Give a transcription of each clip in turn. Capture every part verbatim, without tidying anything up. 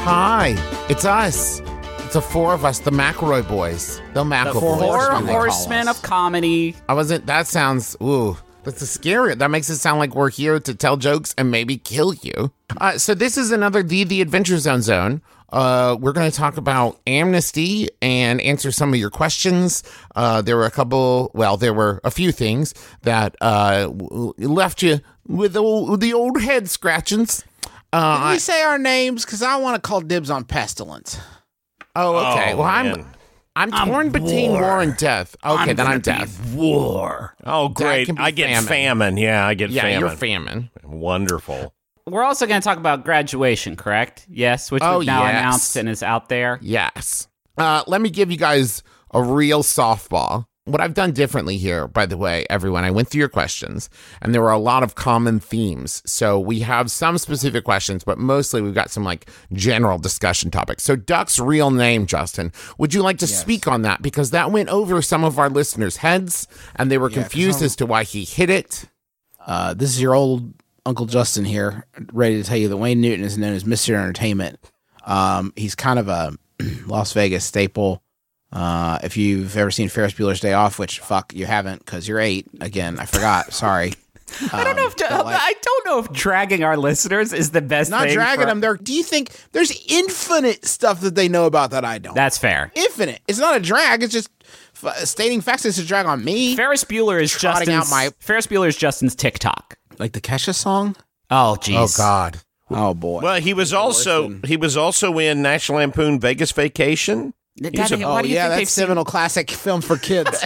Hi, it's us. It's the four of us, the McElroy boys. The McElroy The four boys. horsemen of comedy. I wasn't, that sounds, ooh, that's a scary. That makes it sound like we're here to tell jokes and maybe kill you. Uh, so this is another D, the Adventure Zone zone. Uh, we're going to talk about amnesty and answer some of your questions. Uh, there were a couple, well, there were a few things that uh, w- left you with the old, with the old head scratchings. Uh, Can we say our names? Because I want to call dibs on pestilence. Oh, okay. Oh, well, I'm man. I'm torn I'm between war. war. and death. Okay, I'm then I'm gonna be death. War. Oh, great. can be I get famine. famine. Yeah, I get Yeah, famine. you're famine. Wonderful. We're also going to talk about graduation, correct? Yes, which Oh, we've now yes. announced and is out there. Yes. Uh, let me give you guys a real softball. What I've done differently here, by the way, everyone, I went through your questions, and there were a lot of common themes. So we have some specific questions, but mostly we've got some like general discussion topics. So Duck's real name, Justin, would you like to Yes. speak on that? Because that went over some of our listeners' heads, and they were Yeah, 'cause confused I'm- as to why he hit it. Uh, this is your old Uncle Justin here, ready to tell you that Wayne Newton is known as Mister Entertainment. Um, he's kind of a Las Vegas staple. Uh, if you've ever seen Ferris Bueller's Day Off, which fuck you haven't because you're eight. Again, I forgot. Sorry. I don't know if Um, but, like, I don't know if dragging our listeners is the best not thing. dragging for- them there. Do you think there's infinite stuff that they know about that I don't? That's fair. Infinite. It's not a drag. It's just f- stating facts. It's a drag on me. Ferris Bueller is Trotting Justin's. out my- Ferris Bueller is Justin's TikTok. Like the Kesha song. Oh, jeez. Oh, God. Oh boy. Well, he was also than- he was also in National Lampoon Vegas Vacation. Daddy, a- why Oh do you yeah, think they've that's seen- seminal classic film for kids.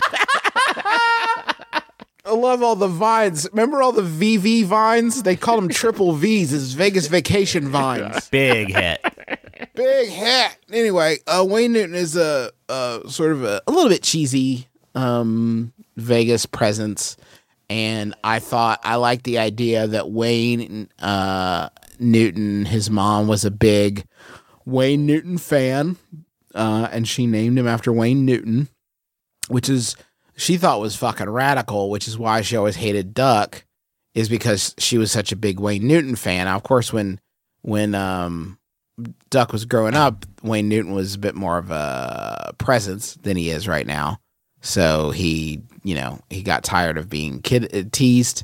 I love all the vines. Remember all the V V vines? They call them triple V's. It's Vegas Vacation vines. Big hit. Big hit. Anyway, uh, Wayne Newton is a, a sort of a, a little bit cheesy um, Vegas presence, and I thought I liked the idea that Wayne uh, Newton, his mom, was a big Wayne Newton fan. Uh, and she named him after Wayne Newton, which is she thought was fucking radical, which is why she always hated Duck, is because she was such a big Wayne Newton fan. Now, of course, when when um, Duck was growing up, Wayne Newton was a bit more of a presence than he is right now. So he, you know, he got tired of being kid teased,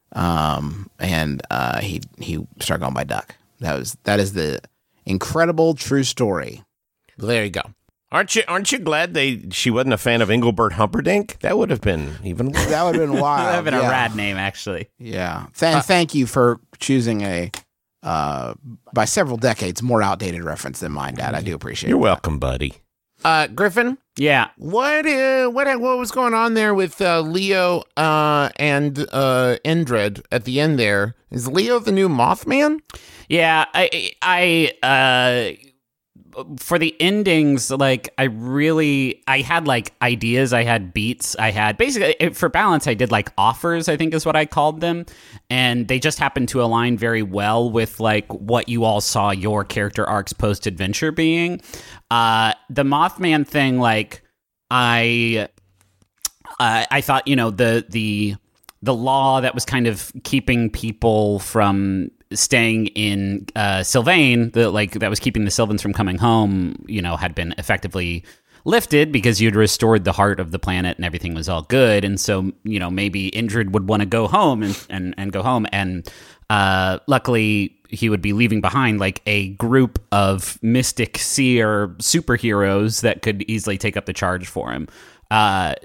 um, and uh, he he started going by Duck. That was that is the incredible true story. There you go. Aren't you aren't you glad they she wasn't a fan of Engelbert Humperdinck? That would have been even worse. That would have been wild. That would have been yeah. a rad name, actually. Yeah. Th- thank you for choosing a, uh, by several decades, more outdated reference than mine, Dad. I do appreciate You're it. welcome, buddy. Uh, Griffin, Yeah. what uh, what what was going on there with uh, Leo uh, and uh, Indrid at the end there? Is Leo the new Mothman? Yeah, I, I, uh, for the endings, like, I really, I had, like, ideas, I had beats, I had, basically, for balance, I did, like, offers, I think is what I called them, and they just happened to align very well with, like, what you all saw your character arcs post-adventure being. Uh, the Mothman thing, like, I, uh, I thought, you know, the, the, the law that was kind of keeping people from staying in uh, Sylvain, the like that was keeping the Sylvans from coming home, you know, had been effectively lifted because you'd restored the heart of the planet and everything was all good. And so, you know, maybe Indrid would want to go home and, and, and go home. And uh, luckily, he would be leaving behind like a group of mystic seer superheroes that could easily take up the charge for him. Uh,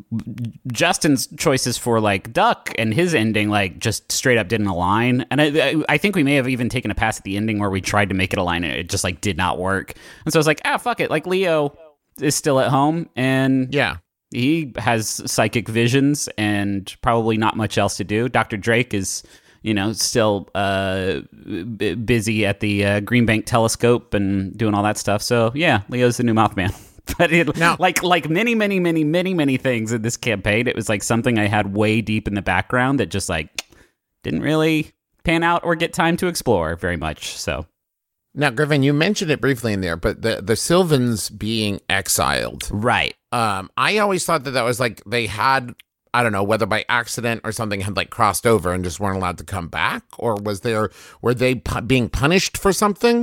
Justin's choices for like Duck and his ending like just straight up didn't align, and I, I think we may have even taken a pass at the ending where we tried to make it align and it just like did not work. And so I was like, ah, fuck it. Like Leo is still at home and Yeah. he has psychic visions and probably not much else to do. Doctor Drake is, you know, still uh, b- busy at the uh, Green Bank Telescope and doing all that stuff. So yeah, Leo's the new Mothman. But it, Now- like like many, many, many, many, many things in this campaign, it was like something I had way deep in the background that just like didn't really pan out or get time to explore very much. So Now, Griffin, you mentioned it briefly in there, but the the Sylvans being exiled. right. Um, I always thought that that was like they had, I don't know, whether by accident or something had like crossed over and just weren't allowed to come back, or was there were they pu- being punished for something?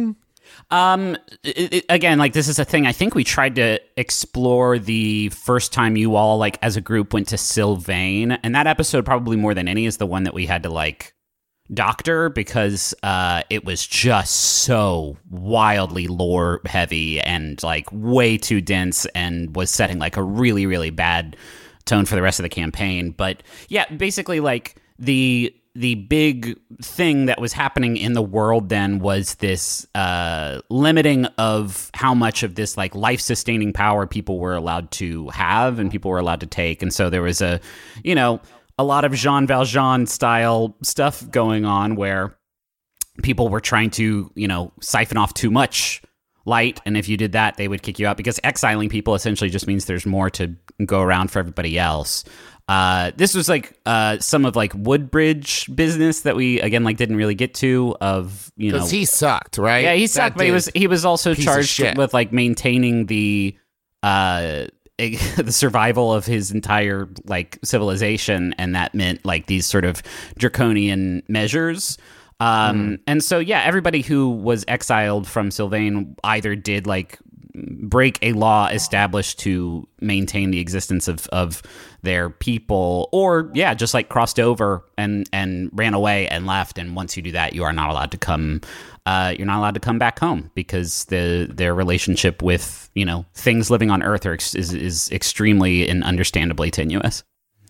Um, it, it- again, like this is a thing I think we tried to explore the first time you all, like as a group, went to Sylvain, and that episode probably more than any is the one that we had to like doctor because uh, it was just so wildly lore heavy and like way too dense and was setting like a really really bad tone for the rest of the campaign. But yeah, basically like the the big thing that was happening in the world then was this uh, limiting of how much of this like life-sustaining power people were allowed to have and people were allowed to take. And so there was a, you know, a lot of Jean Valjean style stuff going on where people were trying to, you know, siphon off too much light. And if you did that, they would kick you out because exiling people essentially just means there's more to go around for everybody else. Uh, this was like uh, some of like Woodbridge business that we again like didn't really get to of you know Because he sucked, right? yeah he That sucked but he dude. was he was also Piece of charged shit. with like maintaining the uh the survival of his entire like civilization, and that meant like these sort of draconian measures. Um, Mm. and so yeah, everybody who was exiled from Sylvain either did like break a law established to maintain the existence of, of their people, or yeah, just like crossed over and, and ran away and left. And once you do that, you are not allowed to come. Uh, you're not allowed to come back home because the their relationship with you know things living on Earth are ex- is is extremely and understandably tenuous.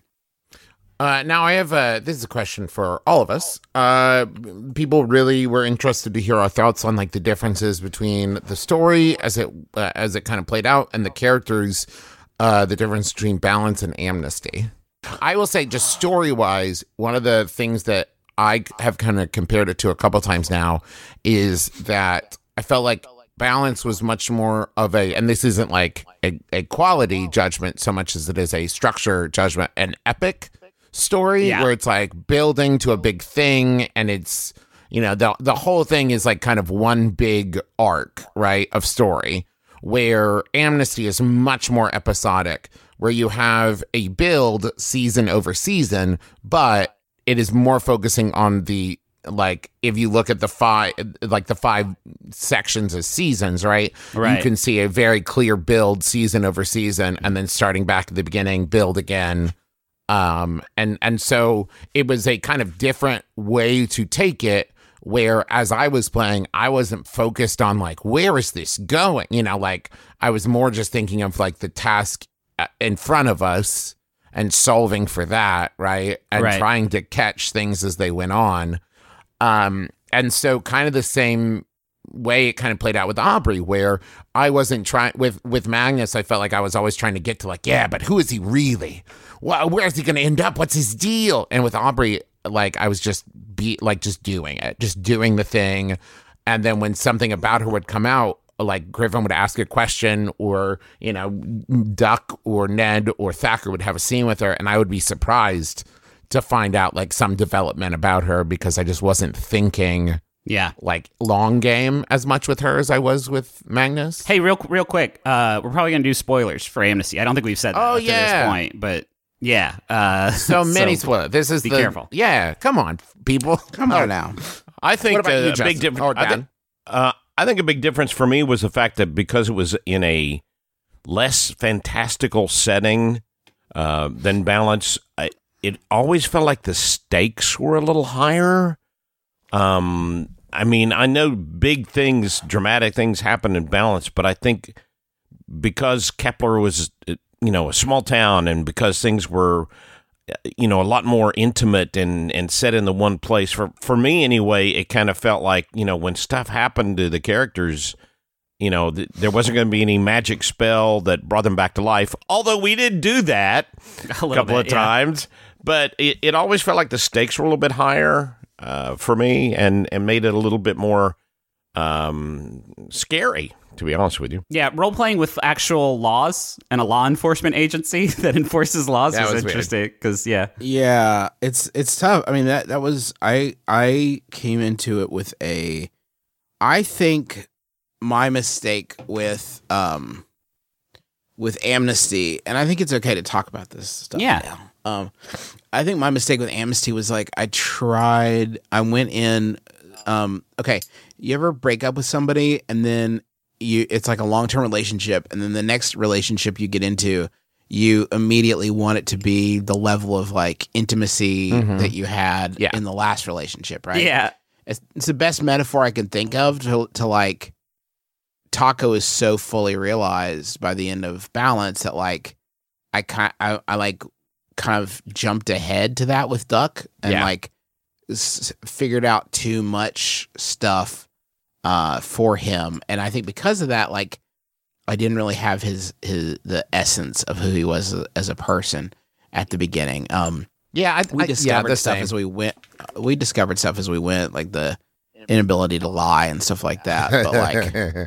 Uh, now I have a, this is a question for all of us. Uh, people really were interested to hear our thoughts on like the differences between the story as it uh, as it kind of played out and the characters, uh, the difference between Balance and Amnesty. I will say, just story wise, one of the things that I have kind of compared it to a couple times now is that I felt like Balance was much more of a, and this isn't like a, a quality judgment so much as it is a structure judgment, an epic story Yeah. where it's like building to a big thing, and it's, you know, the the whole thing is like kind of one big arc, right, of story, where Amnesty is much more episodic, where you have a build season over season, but it is more focusing on the, like, if you look at the five, like the five sections of seasons, right? Right. You can see a very clear build season over season, and then starting back at the beginning, build again. Um, and, and so it was a kind of different way to take it, where as I was playing, I wasn't focused on like, where is this going? You know, like I was more just thinking of like the task uh, in front of us and solving for that, right? And Right. trying to catch things as they went on. Um, and so kind of the same way it kind of played out with Aubrey, where I wasn't trying with with Magnus. I felt like I was always trying to get to like, yeah, but who is he really? Well, where is he going to end up? What's his deal? And with Aubrey, like I was just be like just doing it, just doing the thing. And then when something about her would come out, like Griffin would ask a question, or you know, Duck or Ned or Thacker would have a scene with her, and I would be surprised to find out like some development about her, because I just wasn't thinking Yeah. like long game as much with her as I was with Magnus. Hey, real real quick, uh, we're probably gonna do spoilers for Amnesty. I don't think we've said that Oh, up to yeah. this point, but yeah. Uh, So many spoilers. This is be the, careful. Yeah, come on, people. Come on now. I think What about uh, you, a Justin? big difference. Or I, Dan? think, uh, I think a big difference for me was the fact that because it was in a less fantastical setting uh, than Balance, I, it always felt like the stakes were a little higher. Um, I mean, I know big things, dramatic things happen in Balance, but I think because Kepler was, uh, you know, a small town, and because things were, uh, you know, a lot more intimate and, and set in the one place, for, for me anyway, it kind of felt like, you know, when stuff happened to the characters, you know, th- there wasn't going to be any magic spell that brought them back to life, although we did do that A a little couple bit, of yeah. times. But it, it always felt like the stakes were a little bit higher uh, for me, and, and made it a little bit more um, scary, to be honest with you. Yeah, role playing with actual laws and a law enforcement agency that enforces laws That was, was weird. interesting because yeah, Yeah, it's it's tough. I mean that that was I I came into it with a I think my mistake with um with Amnesty, and I think it's okay to talk about this stuff Yeah. now. Um I think my mistake with Amnesty was like I tried I went in um, okay, you ever break up with somebody and then you it's like a long-term relationship, and then the next relationship you get into, you immediately want it to be the level of like intimacy mm-hmm. that you had yeah. in the last relationship, right? Yeah. It's, it's the best metaphor I can think of to, to like, Taco is so fully realized by the end of Balance that like, I kind I, I like kind of jumped ahead to that with Duck and yeah. like s- figured out too much stuff uh, for him, and I think because of that, like I didn't really have his his the essence of who he was as a, as a person at the beginning. Um, yeah, I, we I, discovered yeah, stuff same. as we went. We discovered stuff as we went, like the inability to lie and stuff like that. But like, Did,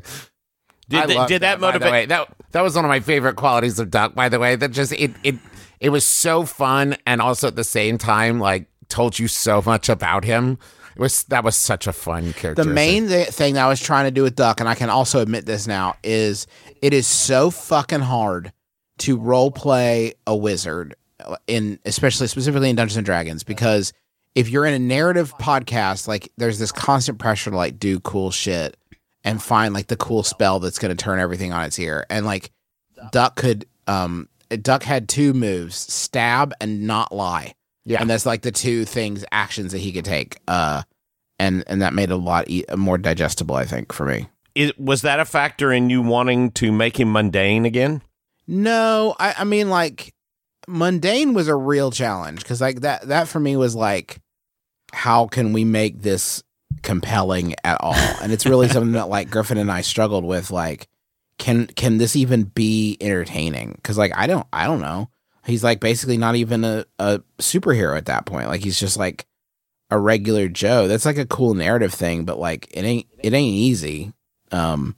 I the, love did that, that by the motivate? way. That that was one of my favorite qualities of Duck. By the way, that just it it it was so fun, and also at the same time, like told you so much about him. It was that was such a fun character. the main th- thing that I was trying to do with Duck, and I can also admit this now, is it is so fucking hard to role play a wizard in, especially specifically in Dungeons and Dragons, because if you're in a narrative podcast, like there's this constant pressure to like do cool shit and find like the cool spell that's going to turn everything on its ear. And like Duck could, um, Duck had two moves: stab and not lie. Yeah, and that's like the two things, actions that he could take. Uh, and and that made it a lot e- more digestible, I think, for me. It, was that a factor in you wanting to make him mundane again? No, I, I mean, like, mundane was a real challenge, because like that that for me was like, how can we make this compelling at all? And it's really something that like Griffin and I struggled with. Like, can can this even be entertaining? Because like I don't I don't know. He's like basically not even a, a superhero at that point. Like he's just like a regular Joe. That's like a cool narrative thing, but like it ain't it ain't easy um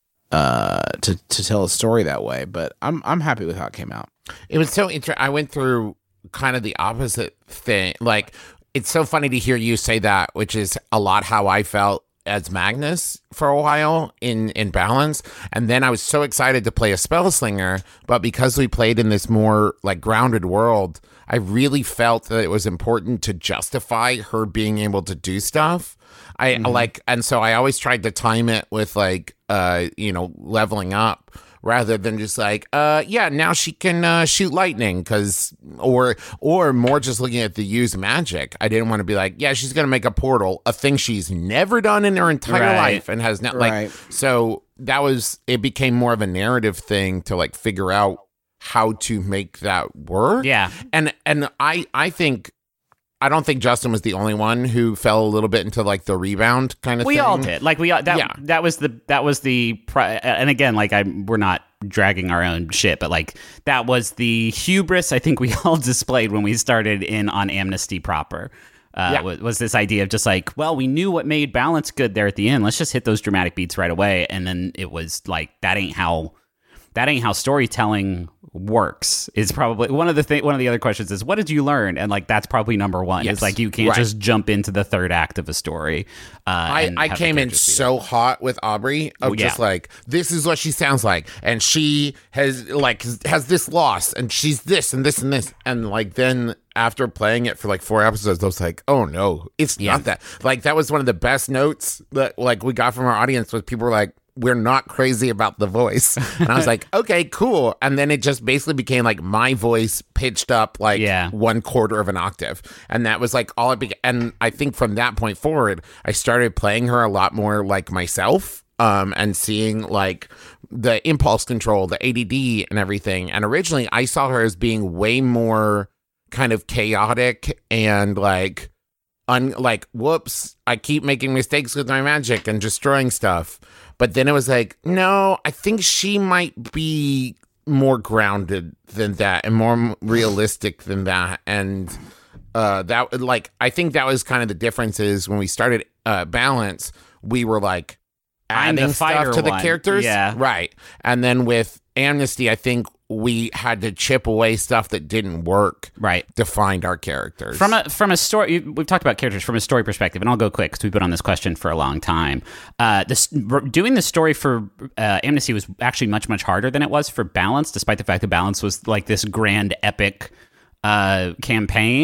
uh to to tell a story that way. But I'm I'm happy with how it came out. It was so interesting. I went through kind of the opposite thing. Like, it's so funny to hear you say that, which is a lot how I felt as Magnus for a while in, in Balance. And then I was so excited to play a Spellslinger, but because we played in this more like grounded world, I really felt that it was important to justify her being able to do stuff. I mm-hmm. like, and so I always tried to time it with like, uh, you know, leveling up, rather than just like, uh, yeah, now she can uh, shoot lightning, because, or or more just looking at the use magic. I didn't want to be like, yeah, she's gonna make a portal, a thing she's never done in her entire right. life and has not like. Right. So that was it. Became more of a narrative thing to like figure out how to make that work. Yeah, and and I I think. I don't think Justin was the only one who fell a little bit into like the rebound kind of we thing. We all did. Like we all, that yeah. that was the that was the and again, like I we're not dragging our own shit, but like that was the hubris I think we all displayed when we started in on Amnesty proper. Uh, yeah. was, was this idea of just like, well, we knew what made Balance good there at the end. Let's just hit those dramatic beats right away, and then it was like that ain't how that ain't how storytelling works. Is probably one of the th- one of the other questions is, what did you learn? And like that's probably number one. Yes. It's like you can't right. just jump into the third act of a story. Uh, I, I came in so hot with Aubrey of well, yeah. just like, this is what she sounds like, and she has like has this loss, and she's this and this and this, and like then after playing it for like four episodes, I was like, oh no, it's yeah. not that. Like that was one of the best notes that like we got from our audience, was people were like, we're not crazy about the voice. And I was like, okay, cool. And then it just basically became like my voice pitched up like yeah. one quarter of an octave. And that was like all it became. And I think from that point forward, I started playing her a lot more like myself, um, and seeing like the impulse control, the A D D and everything. And originally I saw her as being way more kind of chaotic and like, un- like, whoops, I keep making mistakes with my magic and destroying stuff. But then it was like, no, I think she might be more grounded than that and more realistic than that. And uh, that, like, I think that was kind of the difference is when we started uh, Balance, we were like adding stuff to the one. characters. Yeah. Right. And then with Amnesty, I think we had to chip away stuff that didn't work, right, to find our characters. From a from a story, we've talked about characters from a story perspective, and I'll go quick because we've been on this question for a long time. Uh, this doing the story for uh, Amnesty was actually much much harder than it was for Balance, despite the fact that Balance was like this grand epic uh, campaign.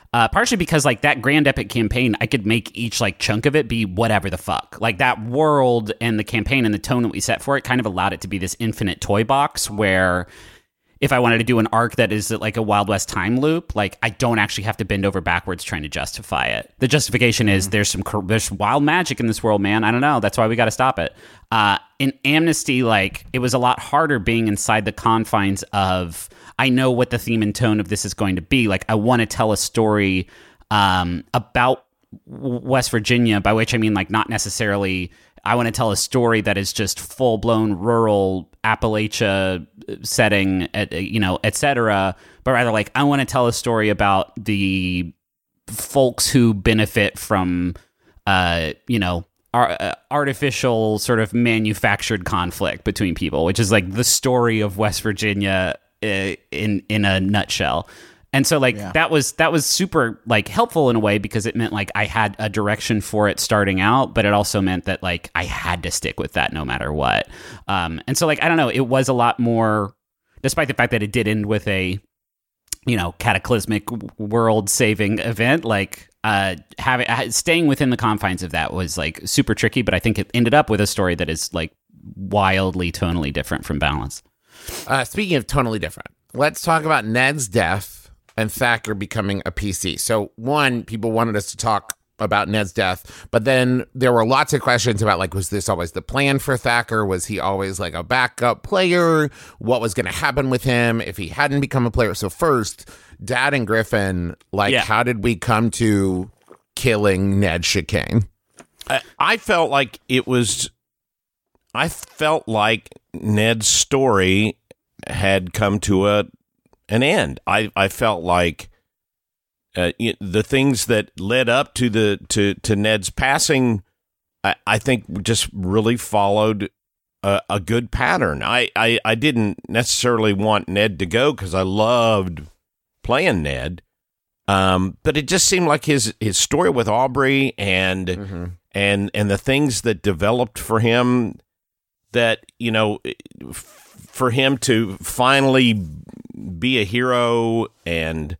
Uh, partially because like that Grand Epic campaign, I could make each like chunk of it be whatever the fuck. Like that world and the campaign and the tone that we set for it kind of allowed it to be this infinite toy box where if I wanted to do an arc that is like a Wild West time loop, like I don't actually have to bend over backwards trying to justify it. The justification is there's some there's wild magic in this world, man. I don't know. That's why we got to stop it. Uh, in Amnesty, like it was a lot harder being inside the confines of I know what the theme and tone of this is going to be. Like I want to tell a story um, about West Virginia, by which I mean like not necessarily. I want to tell a story that is just full blown rural Appalachia setting, at, you know, et cetera. But rather, like, I want to tell a story about the folks who benefit from, uh, you know, ar- uh, artificial sort of manufactured conflict between people, which is like the story of West Virginia uh, in in a nutshell. And so like yeah. that was that was super like helpful in a way because it meant like I had a direction for it starting out, but it also meant that like I had to stick with that no matter what. Um, and so like I don't know, it was a lot more, despite the fact that it did end with a, you know, cataclysmic world-saving event. Like uh, having staying within the confines of that was like super tricky, but I think it ended up with a story that is like wildly tonally different from Balance. Uh, speaking of tonally different, let's talk about Ned's death and Thacker becoming a P C. So one, people wanted us to talk about Ned's death, but then there were lots of questions about like, was this always the plan for Thacker? Was he always like a backup player? What was going to happen with him if he hadn't become a player? So first, Dad and Griffin, like, yeah. how did we come to killing Ned Chicane? I, I felt like it was, I felt like Ned's story had come to a an end. I, I felt like uh, the things that led up to the to, to Ned's passing, I, I think just really followed a, a good pattern. I, I, I didn't necessarily want Ned to go because I loved playing Ned, um, but it just seemed like his his story with Aubrey and mm-hmm. and and the things that developed for him, that you know, for him to finally be a hero and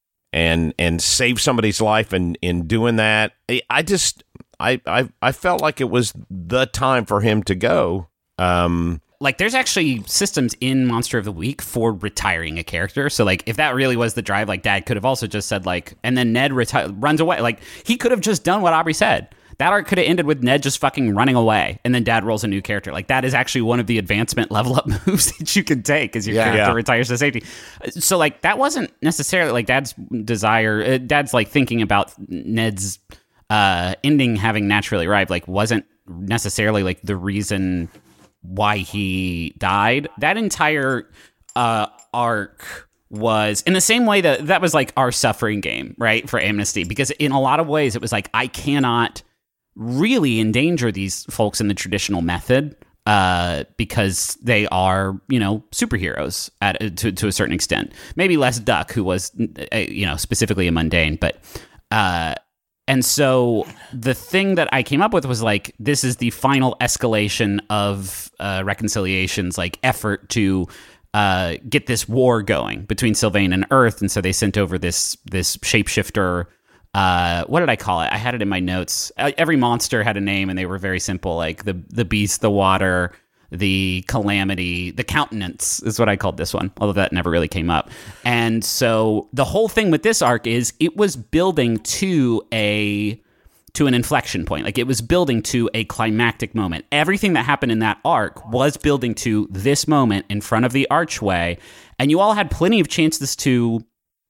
and and save somebody's life and in doing that, I just I, I I felt like it was the time for him to go. Um, like there's actually systems in Monster of the Week for retiring a character. So like if that really was the drive, like Dad could have also just said like, and then Ned reti- runs away. Like he could have just done what Aubrey said. That arc could have ended with Ned just fucking running away, and then Dad rolls a new character. Like, that is actually one of the advancement level up moves that you can take as your yeah. character yeah. retires to safety. So, like, that wasn't necessarily, like, Dad's desire, uh, Dad's, like, thinking about Ned's uh, ending having naturally arrived, like, wasn't necessarily, like, the reason why he died. That entire uh, arc was in the same way that that was, like, our suffering game, right, for Amnesty, because in a lot of ways it was like, I cannot really endanger these folks in the traditional method uh, because they are, you know, superheroes at to to a certain extent. Maybe less Duck, who was, uh, you know, specifically a mundane, but uh, and so the thing that I came up with was like, this is the final escalation of uh, Reconciliation's like effort to uh, get this war going between Sylvain and Earth, and so they sent over this this shapeshifter. Uh, what did I call it? I had it in my notes. Uh, every monster had a name, and they were very simple, like the the beast, the water, the calamity, the countenance is what I called this one, although that never really came up. And so the whole thing with this arc is it was building to a to an inflection point. Like it was building to a climactic moment. Everything that happened in that arc was building to this moment in front of the archway, and you all had plenty of chances to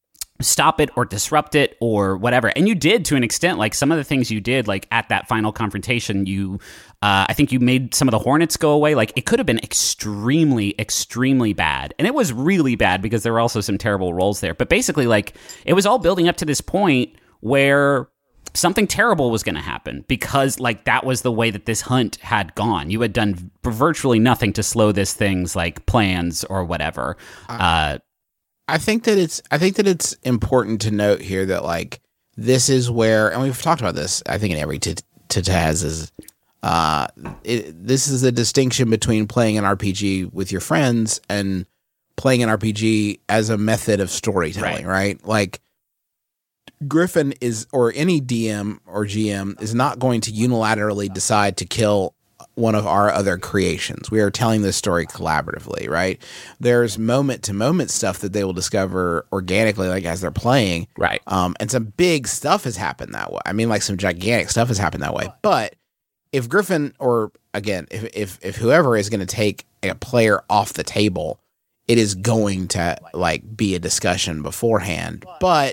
stop it or disrupt it or whatever. And you did to an extent. Like some of the things you did, like at that final confrontation, you, uh, I think you made some of the Hornets go away. Like it could have been extremely, extremely bad. And it was really bad because there were also some terrible rolls there. But basically, like it was all building up to this point where something terrible was going to happen because like that was the way that this hunt had gone. You had done virtually nothing to slow this thing's like plans or whatever. Uh, I think that it's I think that it's important to note here that like this is where, and we've talked about this I think in every t- t- Taz is uh it, this is the distinction between playing an R P G with your friends and playing an R P G as a method of storytelling, right? right? Like Griffin is, or any D M or G M is not going to unilaterally decide to kill one of our other creations. We are telling this story collaboratively, right? There's moment to moment stuff that they will discover organically, like as they're playing. Right. Um, and some big stuff has happened that way. I mean, like some gigantic stuff has happened that way. But if Griffin, or again, if, if, if whoever is going to take a player off the table, it is going to like be a discussion beforehand, but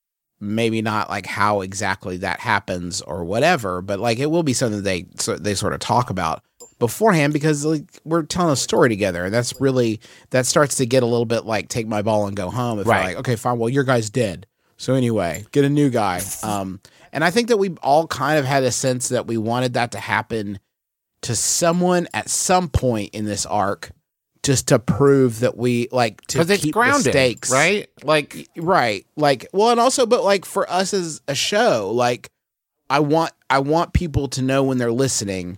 maybe not like how exactly that happens or whatever, but like it will be something they so they sort of talk about beforehand, because like we're telling a story together, and that's really that starts to get a little bit like take my ball and go home. If Right. I'm like, okay, fine, well your guy's dead, so anyway, get a new guy. Um, and I think that we all kind of had a sense that we wanted that to happen to someone at some point in this arc, just to prove that we like to Because it's keep grounded, the stakes right? Like, right, like well, and also, but like for us as a show, like I want I want people to know when they're listening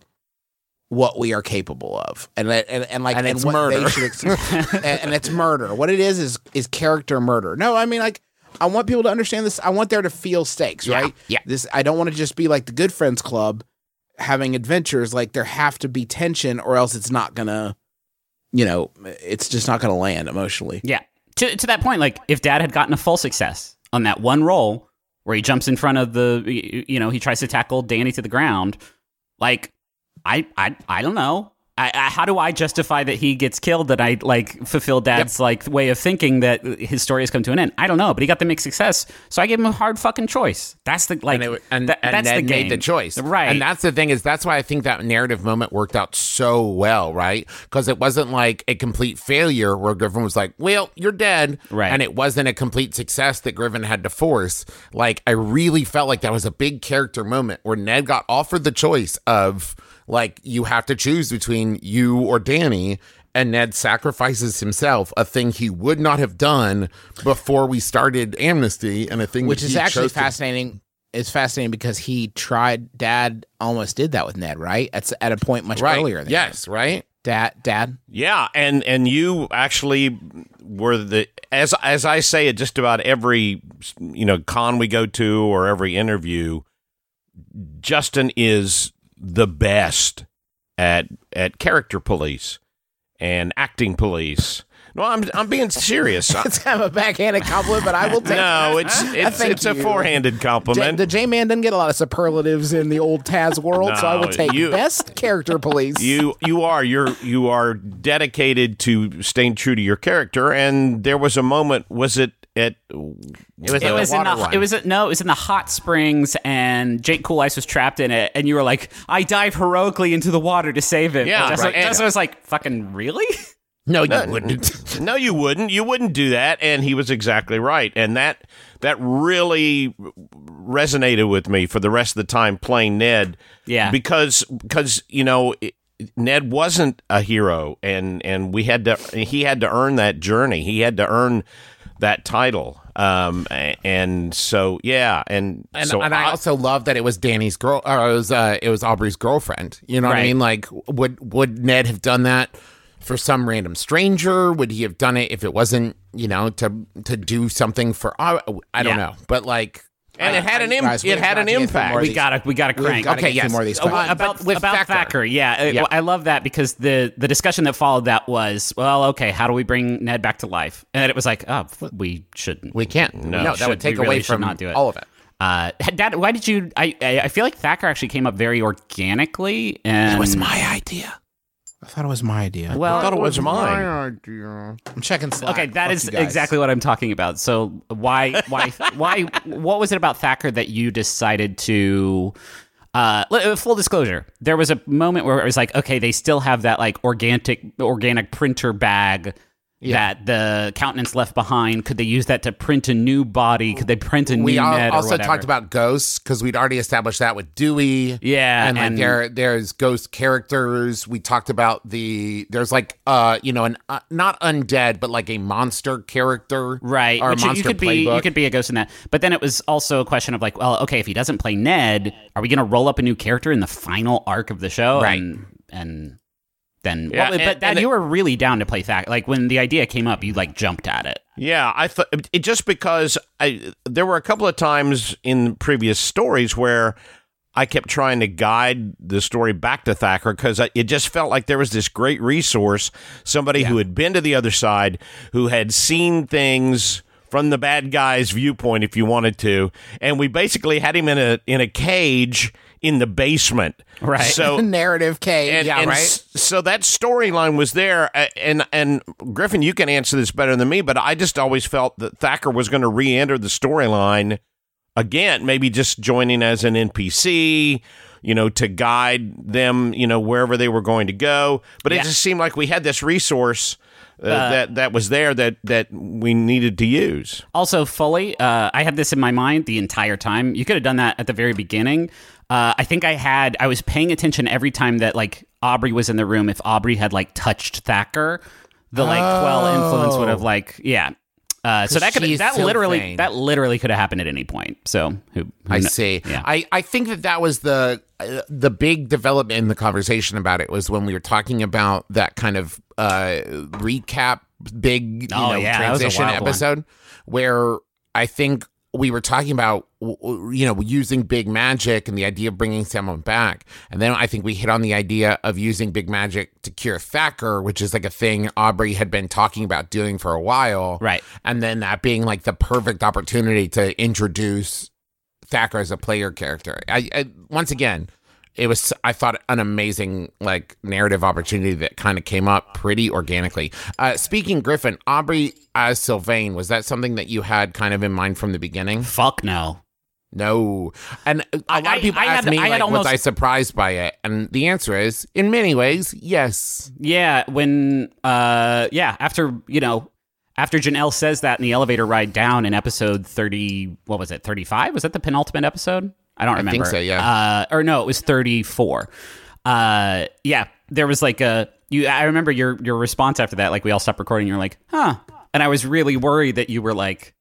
what we are capable of, and and and like And it's what murder. they should ex- and, and it's murder. What it is is is character murder. No, I mean like I want people to understand this. I want there to feel stakes, Yeah, right? yeah. This I don't want to just be like the Good Friends Club having adventures. Like there have to be tension, or else it's not gonna. You know, it's just not going to land emotionally. Yeah. To to that point, like if Dad had gotten a full success on that one roll where he jumps in front of the, y- you know, he tries to tackle Danny to the ground, like I I I don't know. I, I, how do I justify that he gets killed? That I like fulfill Dad's like way of thinking that his story has come to an end. I don't know, but he got the mixed success, so I gave him a hard fucking choice. That's the like, and, it, and, that- and that's Ned the game. made the choice, right? And that's the thing is that's why I think that narrative moment worked out so well, right? Because it wasn't like a complete failure where Griffin was like, "Well, you're dead," Right. And it wasn't a complete success that Griffin had to force. Like I really felt like that was a big character moment where Ned got offered the choice of like you have to choose between you or Danny. And Ned sacrifices himself, a thing he would not have done before we started Amnesty, and a thing Which that is he actually chose to- fascinating. It's fascinating because he tried. Dad almost did that with Ned, right? At at a point much right. earlier. Than Yes, right. Dad. Dad. Yeah, and and you actually were the as as I say at just about every you know con we go to or every interview, Justin is the best at at character police and acting police. No, I'm I'm being serious. It's kind of a backhanded compliment, but I will take. No, it's it's Thank it's a you. forehanded J- compliment. the J Man doesn't get a lot of superlatives in the old Taz world, so I will No, take you- best character police. You you are you're you are dedicated to staying true to your character, and there was a moment. Was it at? It was, It a was in water the one. it was no it was in the hot springs, and Jake Cool Ice was trapped in it, and you were like, I dive heroically into the water to save him. Yeah, and Jessica, right. Jessica was like, fucking really? no, you wouldn't. No, you wouldn't. You wouldn't do that, and he was exactly right, and that that really resonated with me for the rest of the time playing Ned. Yeah. because because you know. It, Ned wasn't a hero, and, and we had to. He had to earn that journey. He had to earn that title. Um, a- and so yeah, and, And, so and I, also love that it was Danny's girl, or it was uh, it was Aubrey's girlfriend. You know what I Right. mean? Like, would would Ned have done that for some random stranger? Would he have done it if it wasn't, you know, to to do something for? I, I don't Yeah. know, but like, and it had an im- Guys, we it have had got an to get through impact. more of we these. gotta we gotta We've crank. gotta Okay, get through yes. more of these Oh, questions. uh, about but with about Thacker. Thacker, yeah, Uh, Yeah. I love that because the the discussion that followed that was, well, okay, how do we bring Ned back to life? And it was like, oh, we shouldn't. we can't. No, that should- would take we away really should from not do it. all of it. Uh, Dad, why did you? I, I I feel like Thacker actually came up very organically, and It was my idea. I thought it was my idea. well, I thought it was mine. idea. I'm checking Slack. okay, that Fuck is you guys. exactly what I'm talking about. So why why why what was it about Thacker that you decided to uh li- full disclosure, there was a moment where it was like, okay, they still have that like organic organic printer bag that the countenance left behind. Could they use that to print a new body? Could they print a new We all, Ned or also whatever? talked about ghosts because we'd already established that with Dewey. Yeah, and like and- there, there's ghost characters. We talked about the there's like uh you know an uh, not undead but like a monster character, Right, Or a which you- monster you could be playbook. you could be a ghost in that. But then it was also a question of like, well, okay, if he doesn't play Ned, are we going to roll up a new character in the final arc of the show? Right. And, and then. Yeah, well, and- but that and you it- were really down to play Thacker. Like when the idea came up, you like jumped at it. Yeah, I thought it just because I there were a couple of times in previous stories where I kept trying to guide the story back to Thacker because it just felt like there was this great resource, somebody Yeah. who had been to the other side, who had seen things from the bad guy's viewpoint, if you wanted to, and we basically had him in a in a cage in the basement. Right. So Narrative cage. and, yeah, and right. s- so that storyline was there, uh, and and Griffin, you can answer this better than me, but I just always felt that Thacker was going to re-enter the storyline again, maybe just joining as an N P C, you know, to guide them, you know, wherever they were going to go. But Yeah. it just seemed like we had this resource uh, that that was there that that we needed to use. Also, fully, uh, I had this in my mind the entire time. You could have done that at the very beginning. Uh, I think I had, I was paying attention every time that like Aubrey was in the room. If Aubrey had like touched Thacker, the like Quell influence would have like, yeah. Uh, so that could she's that literally Sylvain. that literally could have happened at any point. So who, who I kno- see. Yeah. I, I think that that was the uh, the big development in the conversation about it was when we were talking about that kind of uh, recap, big you Oh, know, yeah, that was a transition wild one. episode where I think we were talking about w- w- you know using big magic and the idea of bringing someone back, and then I think we hit on the idea of using big magic to cure Thacker, which is like a thing Aubrey had been talking about doing for a while, Right. And then that being like the perfect opportunity to introduce Thacker as a player character. I, I once again, it was I thought an amazing like narrative opportunity that kind of came up pretty organically. Uh, speaking Griffin, Aubrey as Sylvain, was that something that you had kind of in mind from the beginning? Fuck no. No, and a I- lot of people I ask had- me I had like, almost- was I surprised by it? And the answer is, in many ways, yes. Yeah, when uh yeah, after, you know, after Janelle says that in the elevator ride down in episode thirty, what was it? thirty-five? Was that the penultimate episode? I don't I remember. think so, yeah. Uh or no, it was thirty-four. Uh yeah, there was like a you I remember your your response after that, like we all stopped recording, you're like, "Huh." And I was really worried that you were like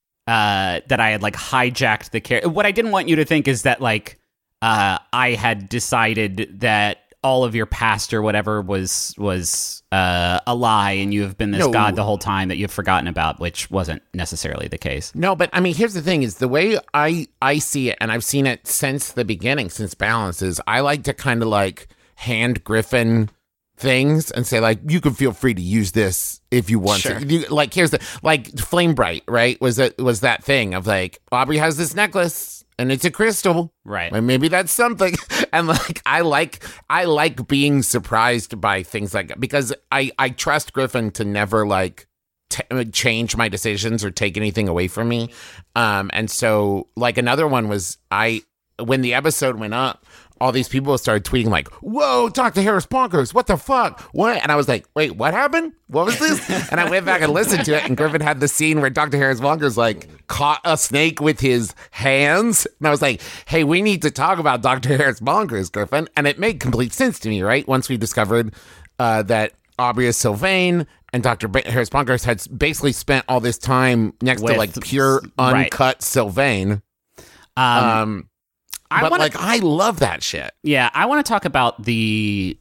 uh that I had like hijacked the character. What I didn't want you to think is that like uh I had decided that all of your past or whatever was was uh, a lie, and you have been this No. god the whole time that you've forgotten about, which wasn't necessarily the case. No, but I mean, here's the thing: is the way I I see it, and I've seen it since the beginning, since Balance. Is I like to kind of like hand Griffin things and say like, you can feel free to use this if you want Sure. to. You, like here's the like Flame Bright, right? Was it was that thing of like Aubrey has this necklace and it's a crystal, Right. And maybe that's something. And like I like I like being surprised by things like that because I I trust Griffin to never like t- change my decisions or take anything away from me. Um, and so like another one was I when the episode went up, all these people started tweeting like, "Whoa, Doctor Harris bonkers! What the fuck? What?" And I was like, "Wait, what happened? What was this?" And I went back and listened to it, and Griffin had the scene where Doctor Harris bonkers like caught a snake with his hands, and I was like, "Hey, we need to talk about Doctor Harris bonkers, Griffin." And it made complete sense to me, right? Once we discovered uh, that Aubrey is Sylvain and Doctor Ba- Harris bonkers had basically spent all this time next With- to like pure right. uncut Sylvain. Um, Um, I but wanna, like I love that shit. yeah, I want to talk about the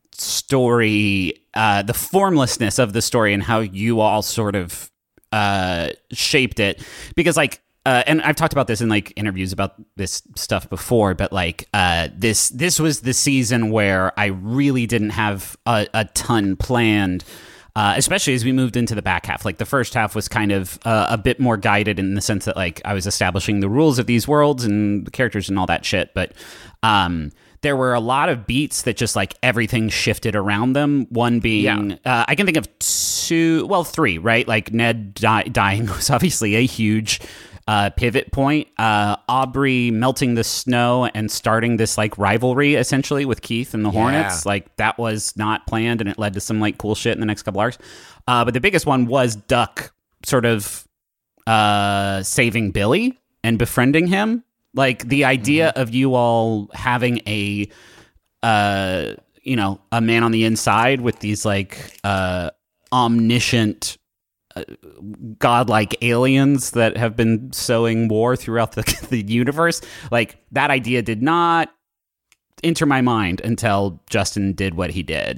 story, uh, the formlessness of the story, and how you all sort of uh, shaped it. Because, like, uh, and I've talked about this in like interviews about this stuff before, but like, uh, this this was the season where I really didn't have a, a ton planned. Uh, especially as we moved into the back half. Like the first half was kind of uh, a bit more guided in the sense that like I was establishing the rules of these worlds and the characters and all that shit. But um, there were a lot of beats that just like everything shifted around them. One being, Yeah. uh, I can think of two, well, three, right? Like Ned di- dying was obviously a huge uh, pivot point. Uh, Aubrey melting the snow and starting this like rivalry essentially with Keith and the Hornets. Like that was not planned, and it led to some like cool shit in the next couple arcs. Uh, but the biggest one was Duck sort of uh, saving Billy and befriending him. Like the idea of you all having a, uh, you know, a man on the inside with these like uh, omniscient, uh, godlike aliens that have been sowing war throughout the, the universe. Like that idea did not enter my mind until Justin did what he did.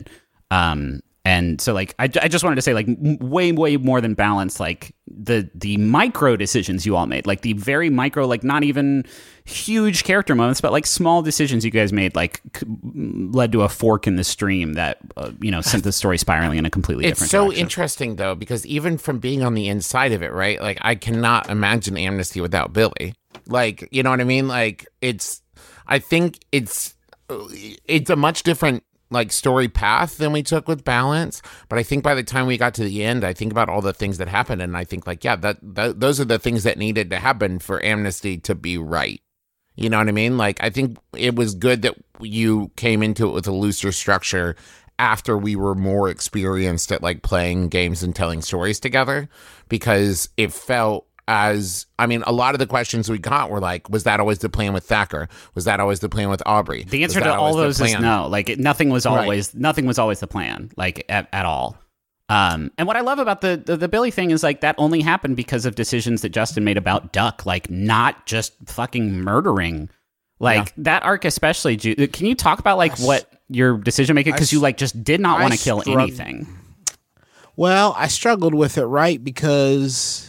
Um, and so like I, I just wanted to say like m- way way more than balance, like the the micro decisions you all made, like the very micro, like not even huge character moments, but like small decisions you guys made, like c- led to a fork in the stream that uh, you know sent the story spiraling in a completely It's different so direction. interesting though, because even from being on the inside of it, right? Like I cannot imagine Amnesty without Billy. Like, you know what I mean? Like it's, I think it's, it's a much different like story path than we took with Balance. But I think by the time we got to the end, I think about all the things that happened, and I think like, yeah, that, that those are the things that needed to happen for Amnesty to be right. You know what I mean? Like, I think it was good that you came into it with a looser structure after we were more experienced at like playing games and telling stories together, because it felt as, I mean, a lot of the questions we got were like, was that always the plan with Thacker? Was that always the plan with Aubrey? The answer Was to that all always the those is plan? no. Like it, nothing was Right. always nothing was always the plan, like at, at all. Um, and what I love about the, the the Billy thing is like that only happened because of decisions that Justin made about Duck, like not just fucking murdering. Like Yeah. that arc especially. Ju- Can you talk about like what your decision making? Because you like just did not I want to kill strugg- anything. Well, I struggled with it, right? Because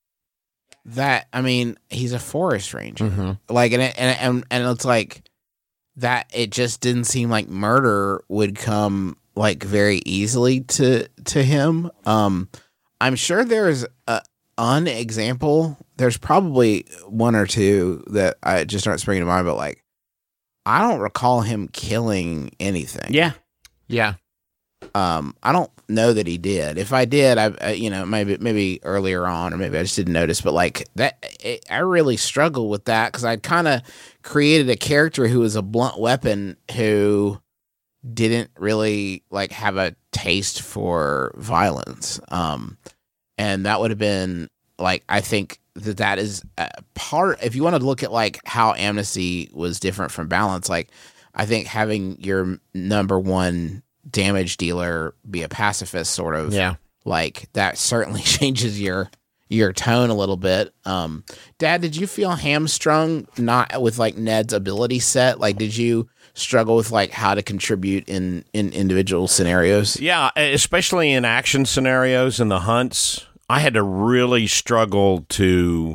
that, I mean, he's a forest ranger. Mhm. Like, and, it, and and and it's like that. It just didn't seem like murder would come like very easily to to him. Um, I'm sure there's a an example. There's probably one or two that I just aren't springing to mind. But like, I don't recall him killing anything. Yeah. Yeah. Um, I don't know that he did. If I did, I, I you know, maybe maybe earlier on, or maybe I just didn't notice. But like that, it, I really struggled with that because I'd kind of created a character who was a blunt weapon who didn't really like have a taste for violence. Um, and that would have been like, I think that that is a part. If you want to look at like how Amnesty was different from Balance, like I think having your number one damage dealer be a pacifist sort of Yeah. like that certainly changes your your tone a little bit. Um Dad, did you feel hamstrung not with like Ned's ability set? Like did you struggle with like how to contribute in in individual scenarios? Yeah, especially in action scenarios and the hunts, I had to really struggle to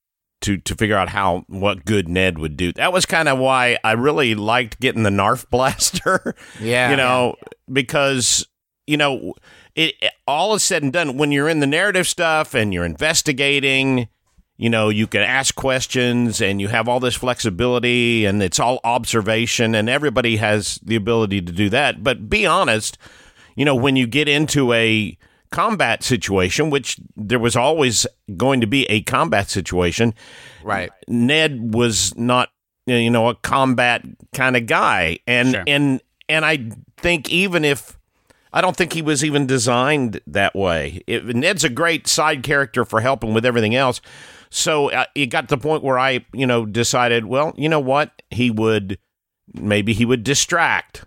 to to figure out how what good Ned would do. That was kind of why I really liked getting the Narf blaster. Yeah. you know, because you know, it, it all is said and done when you're in the narrative stuff and you're investigating. You know, you can ask questions and you have all this flexibility and it's all observation and everybody has the ability to do that. But be honest, you know, when you get into a combat situation, which there was always going to be a combat situation, Right. Ned was not, you know, a combat kind of guy. And, Sure. and, and I think even if, I don't think he was even designed that way. It, Ned's a great side character for helping with everything else. So uh, it got to the point where I, you know, decided, well, you know what? He would, maybe he would distract,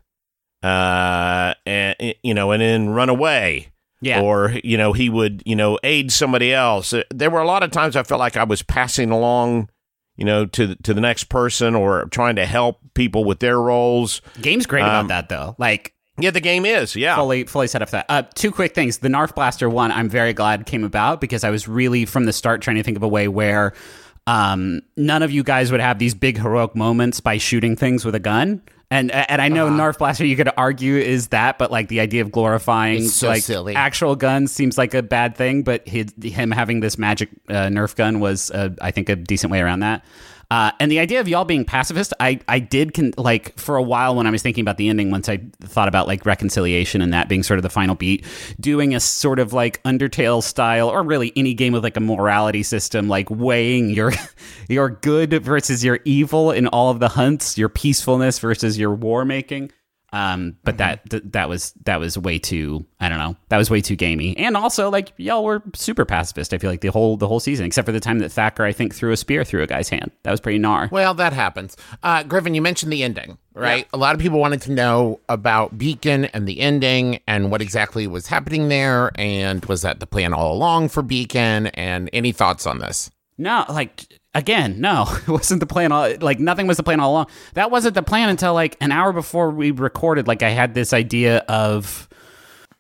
uh, and, you know, and then run away. Yeah. Or, you know, he would, you know, aid somebody else. Uh, There were a lot of times I felt like I was passing along, you know, to, to the next person or trying to help people with their roles. Game's great Um, about that though. Like Yeah, the game is, yeah. fully fully set up for that. Uh, two quick things. The Narf Blaster one, I'm very glad came about because I was really from the start trying to think of a way where um, none of you guys would have these big heroic moments by shooting things with a gun. And and I know Narf Blaster, you could argue is that, but like the idea of glorifying It's so like silly. actual guns seems like a bad thing. But his, him having this magic uh, Nerf gun was, uh, I think, a decent way around that. Uh, and the idea of y'all being pacifist, I, I did con- like for a while when I was thinking about the ending, once I thought about like reconciliation and that being sort of the final beat, doing a sort of like Undertale style or really any game with like a morality system, like weighing your your good versus your evil in all of the hunts, your peacefulness versus your war making. Um, but that th- that was that was way too I don't know that was way too gamey, and also like y'all were super pacifist. I feel like the whole the whole season, except for the time that Thacker I think threw a spear through a guy's hand. That was pretty gnar. Well, that happens. Uh, Griffin, you mentioned the ending, right? A lot of people wanted to know about Beacon and the ending and what exactly was happening there. And was that the plan all along for Beacon? And any thoughts on this? No, like again, no, it wasn't the plan. All like nothing was the plan all along. That wasn't the plan until like an hour before we recorded. Like I had this idea of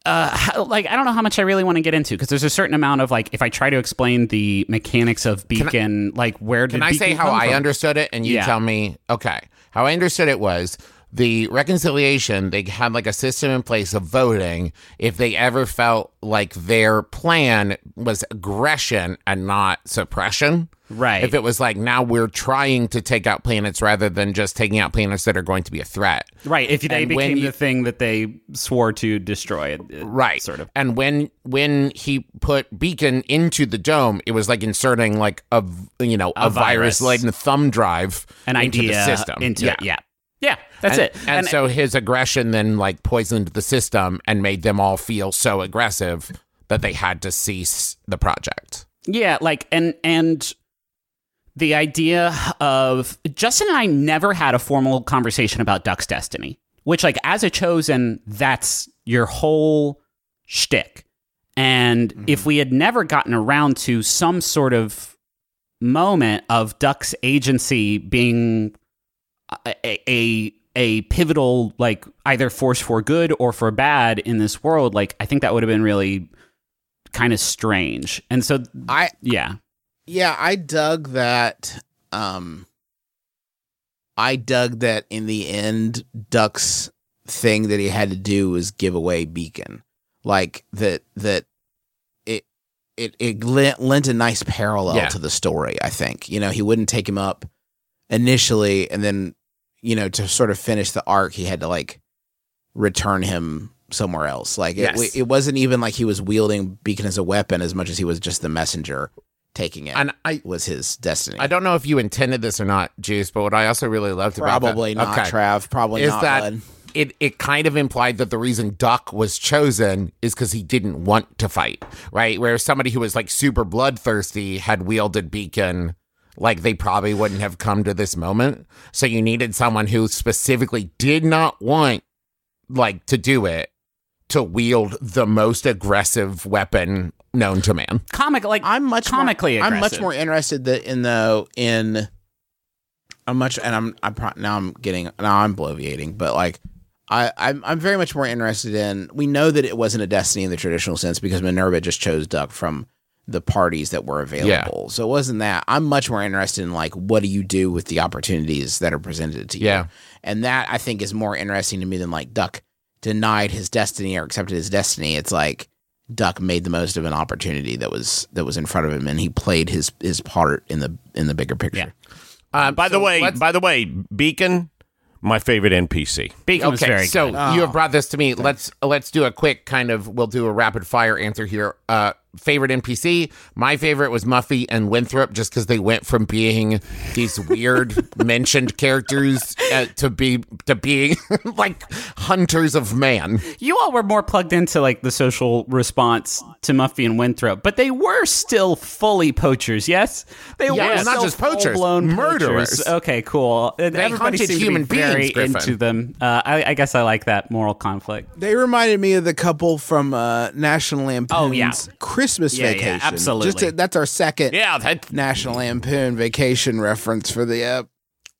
uh, like I don't know how much I really want to get into because there's a certain amount of like if I try to explain the mechanics of Beacon, I, like where did can I Beacon say how come I from? understood it, and you Yeah. tell me? Okay, how I understood it was the reconciliation. They had like a system in place of voting if they ever felt like their plan was aggression and not suppression. Right. If it was like, now we're trying to take out planets rather than just taking out planets that are going to be a threat. Right. If they And when became you- the thing that they swore to destroy, it, it- Right. Sort of. And when when he put Beacon into the dome, it was like inserting like a, you know, a, A virus. virus laden thumb drive An into idea the system. into yeah. it. Yeah. Yeah. That's and, it. And, so his aggression then like poisoned the system and made them all feel so aggressive that they had to cease the project. Yeah, like and and the idea of Justin and I never had a formal conversation about Duck's destiny, which like as a chosen, that's your whole shtick. And Mm-hmm. if we had never gotten around to some sort of moment of Duck's agency being a a, a pivotal like either force for good or for bad in this world, like I think that would have been really kind of strange. And so I yeah. yeah, I dug that. Um, I dug that in the end, Duck's thing that he had to do was give away Beacon, like that. That it it it lent, lent a nice parallel Yeah. to the story. I think you know he wouldn't take him up initially, and then you know to sort of finish the arc, he had to like return him somewhere else. Like Yes. it, it wasn't even like he was wielding Beacon as a weapon as much as he was just the messenger taking it. And I was his destiny. I don't know if you intended this or not, Juice, but what I also really loved about that, Probably not, okay, Trav. Probably is not, that bud. it, it kind of implied that the reason Duck was chosen is because he didn't want to fight, right? Whereas somebody who was like super bloodthirsty had wielded Beacon, like they probably wouldn't have come to this moment. So you needed someone who specifically did not want like to do it to wield the most aggressive weapon known to man. Comic like I'm much comically more, I'm aggressive. much more interested that in the in I'm much and I'm I'm pro- now I'm getting now I'm bloviating, but like I I'm I'm very much more interested in. We know that it wasn't a destiny in the traditional sense because Minerva just chose Duck from the parties that were available. So it wasn't that. I'm much more interested in like what do you do with the opportunities that are presented to you. Yeah. And that I think is more interesting to me than like Duck denied his destiny or accepted his destiny. It's like Duck made the most of an opportunity that was that was in front of him, and he played his his part in the in the bigger picture. Uh, By the so way, let's- by the way, Beacon, my favorite N P C. Beacon was okay, very so good. you have brought this to me. Let's let's do a quick kind of. We'll do a rapid fire answer here. Uh, favorite N P C. My favorite was Muffy and Winthrop, just because they went from being these weird mentioned characters uh, to be to being like hunters of man. You all were more plugged into like the social response to Muffy and Winthrop, but they were still fully poachers. Yes, they Yeah, were well, not still just poachers, full-blown murderers. poachers. Okay, cool. And They everybody hunted seemed human to be very beings, Griffin. into them. Uh, I, I guess I like that moral conflict. They reminded me of the couple from uh, National Lampoon's Oh, yeah. Christmas Yeah, yeah, Vacation. absolutely. Just to, that's our second Yeah, that National Lampoon Vacation reference for the uh,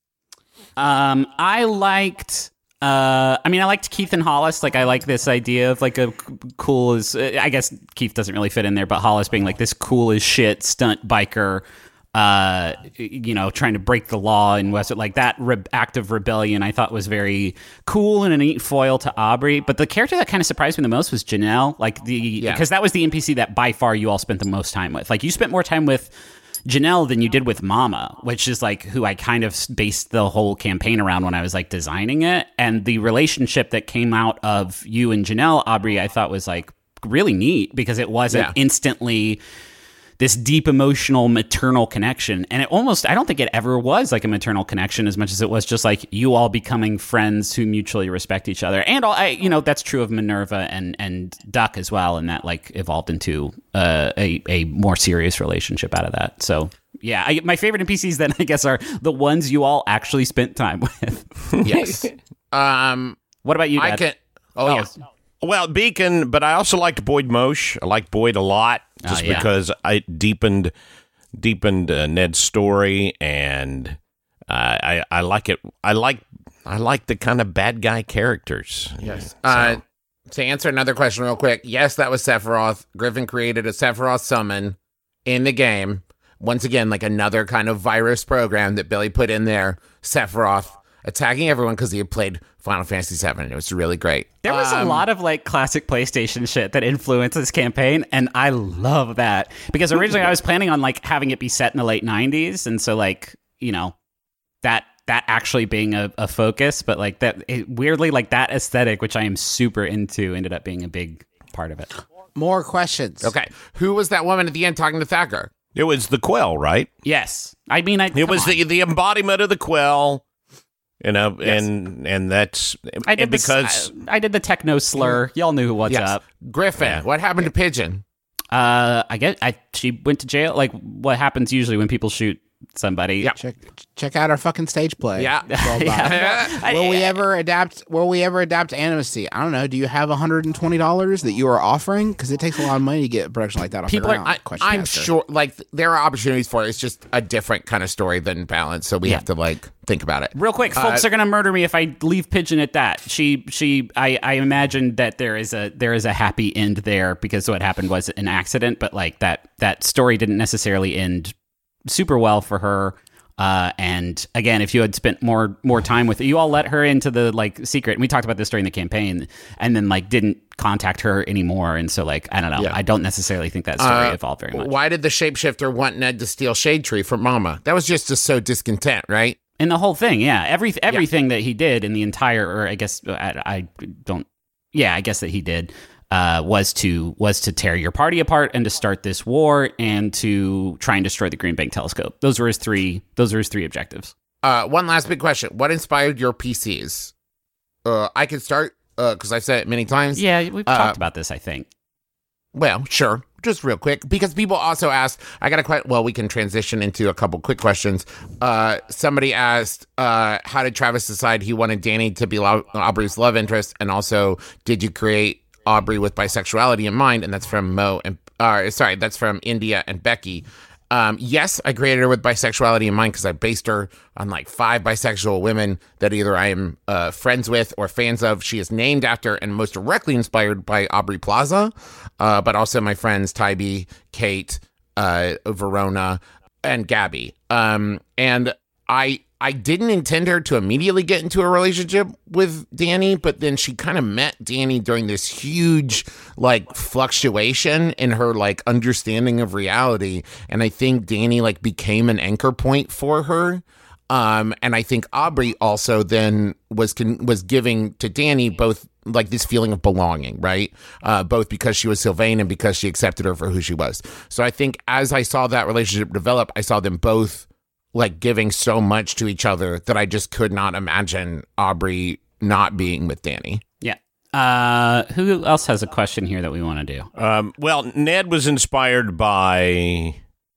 Um, I liked. Uh, I mean, I liked Keith and Hollis. Like, I like this idea of like a c- cool as. I guess Keith doesn't really fit in there, but Hollis being like this cool as shit stunt biker. Uh, you know, trying to break the law in West, like that re- act of rebellion, I thought was very cool and a neat foil to Aubrey. But the character that kind of surprised me the most was Janelle, like the because that was the N P C that by far you all spent the most time with. Like, you spent more time with Janelle than you did with Mama, which is like who I kind of based the whole campaign around when I was like designing it. And the relationship that came out of you and Janelle, Aubrey, I thought was like really neat because it wasn't Yeah. instantly this deep emotional maternal connection. And it almost, I don't think it ever was like a maternal connection as much as it was just like you all becoming friends who mutually respect each other. And all, I, you know, that's true of Minerva and, and Duck as well. And that like evolved into uh, a, a more serious relationship out of that. So yeah, I, my favorite N P Cs then I guess are the ones you all actually spent time with. Yes. um. What about you, Dad? I can. Oh, yes. well, Beacon, but I also liked Boyd Mosh. I liked Boyd a lot just Oh, yeah. because I deepened deepened uh, Ned's story, and uh, I I like it. I like I like the kind of bad guy characters. Yes. Uh, To answer another question real quick, yes, that was Sephiroth. Griffin created a Sephiroth summon in the game. Once again, like another kind of virus program that Billy put in there. Sephiroth attacking everyone because he had played Final Fantasy seven. It was really great. There was Um, a lot of like classic PlayStation shit that influenced this campaign, and I love that because originally I was planning on like having it be set in the late nineties, and so like you know that that actually being a, a focus, but like that it, weirdly like that aesthetic, which I am super into, ended up being a big part of it. More questions. Okay. Who was that woman at the end talking to Thacker? It was the Quell, right? Yes, I mean I. It was come on. the the embodiment of the Quell. You know, Yes. and and that's I did and because the, I, I did the techno slur. Y'all knew what's Yes. up. Griffin. Yeah. What happened to Pigeon? Uh, I get. I she went to jail. Like what happens usually when people shoot somebody. Yeah. Check check out our fucking stage play. Yeah. Well, Yeah. will we ever adapt? Will we ever adapt Amnesty? I don't know. Do you have one hundred and twenty dollars that you are offering? Because it takes a lot of money to get a production like that off People the are, ground. I, Question I'm answer. sure, like, there are opportunities for it. It's just a different kind of story than Balance, so we Yeah. have to, like, think about it. Real quick, folks Uh, are gonna murder me if I leave Pigeon at that. She, she, I, I imagine that there is a there is a happy end there because what happened was an accident, but like that that story didn't necessarily end super well for her. Uh, and again, if you had spent more more time with it, you all let her into the like secret. And we talked about this during the campaign, and then like didn't contact her anymore. And so like I don't know, Yeah. I don't necessarily think that story Uh, evolved very much. Why did the shapeshifter want Ned to steal Shade Tree from Mama? That was just to sow discontent, right? And the whole thing, yeah, every everything that he did in the entire, or I guess I, I don't, yeah, I guess that he did uh, was to was to tear your party apart and to start this war and to try and destroy the Green Bank Telescope. Those were his three. Those were his three objectives. Uh, one last big question. What inspired your P Cs? Uh, I can start, because I've said it many times. Yeah, we've Uh, talked about this, I think. Well, sure. Just real quick, because people also asked, I got a quite, well, we can transition into a couple quick questions. Uh, somebody asked, uh, how did Travis decide he wanted Danny to be Lo- Aubrey's love interest? And also, did you create Aubrey with bisexuality in mind? And that's from Mo and, uh, sorry, that's from India and Becky. Um, yes, I created her with bisexuality in mind because I based her on like five bisexual women that either I am uh, friends with or fans of. She is named after and most directly inspired by Aubrey Plaza, uh, but also my friends Tybee, Kate, uh, Verona, and Gabby. Um, and I I didn't intend her to immediately get into a relationship with Danny, but then she kind of met Danny during this huge like fluctuation in her like understanding of reality. And I think Danny like became an anchor point for her. Um, and I think Aubrey also then was con- was giving to Danny both like this feeling of belonging, right? Uh, both because she was Sylvain and because she accepted her for who she was. So I think as I saw that relationship develop, I saw them both like giving so much to each other that I just could not imagine Aubrey not being with Danny. Yeah. Uh, who else has a question here that we want to do? Um, well, Ned was inspired by.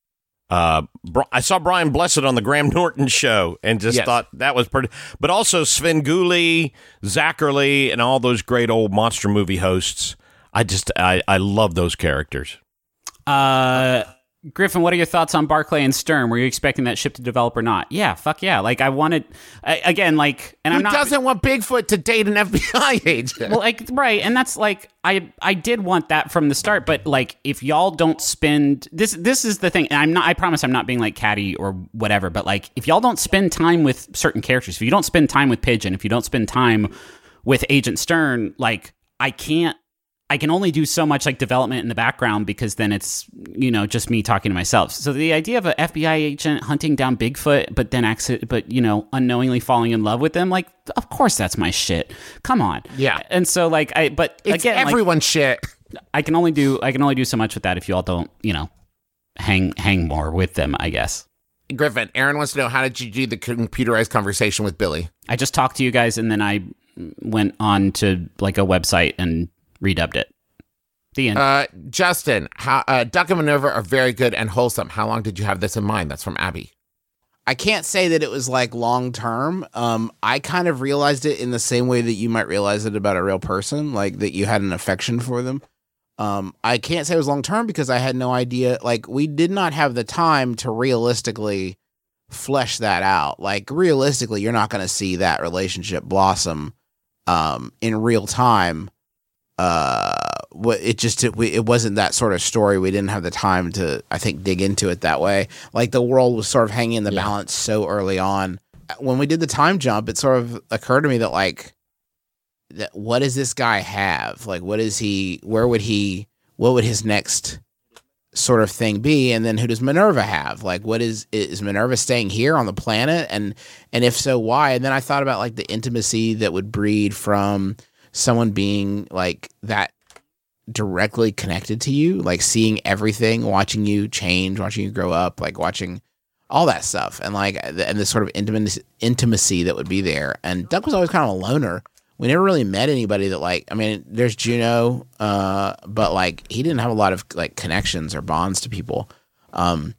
Uh, Bri- I saw Brian Blessed on the Graham Norton show and just Yes. thought that was pretty. But also Svengoolie, Zachary, and all those great old monster movie hosts. I just I I love those characters. Uh, Griffin, what are your thoughts on Barclay and Stern? Were you expecting that ship to develop or not? Yeah, fuck yeah. Like I wanted, I, again, like, and Who I'm not. doesn't want Bigfoot to date an F B I agent? Well, like, right, and that's like, I, I did want that from the start, but like, if y'all don't spend this, this is the thing. And I'm not. I promise, I'm not being like catty or whatever. But like, if y'all don't spend time with certain characters, if you don't spend time with Pigeon, if you don't spend time with Agent Stern, like, I can't. I can only do so much like development in the background because then it's, you know, just me talking to myself. So the idea of an F B I agent hunting down Bigfoot, but then accident, but you know, unknowingly falling in love with them, like, of course that's my shit. Come on. Yeah. And so like I, but It's again, like, everyone's shit. I can only do, I can only do so much with that if you all don't, you know, hang, hang more with them, I guess. Griffin, Aaron wants to know, how did you do the computerized conversation with Billy? I just talked to you guys and then I went on to like a website and redubbed it. The end. Uh, Justin, how, uh, Duck and Minerva are very good and wholesome. How long did you have this in mind? That's from Abby. I can't say that it was like long term. Um, I kind of realized it in the same way that you might realize it about a real person, like that you had an affection for them. Um, I can't say it was long term because I had no idea. Like, we did not have the time to realistically flesh that out. Like, realistically, you're not going to see that relationship blossom um, in real time uh, what it just it, we, it wasn't that sort of story. We didn't have the time to, I think, dig into it that way. Like the world was sort of hanging in the yeah. balance so early on. When we did the time jump, it sort of occurred to me that like, that what does this guy have? Like, what is he? Where would he? What would his next sort of thing be? And then who does Minerva have? Like, what is is Minerva staying here on the planet? And and if so, why? And then I thought about like the intimacy that would breed from someone being like that directly connected to you, like seeing everything, watching you change, watching you grow up, like watching all that stuff, and like and this sort of intimacy intimacy that would be there. And Duck was always kind of a loner. We never really met anybody that like, I mean, there's Juno, uh, but like he didn't have a lot of like connections or bonds to people. Um,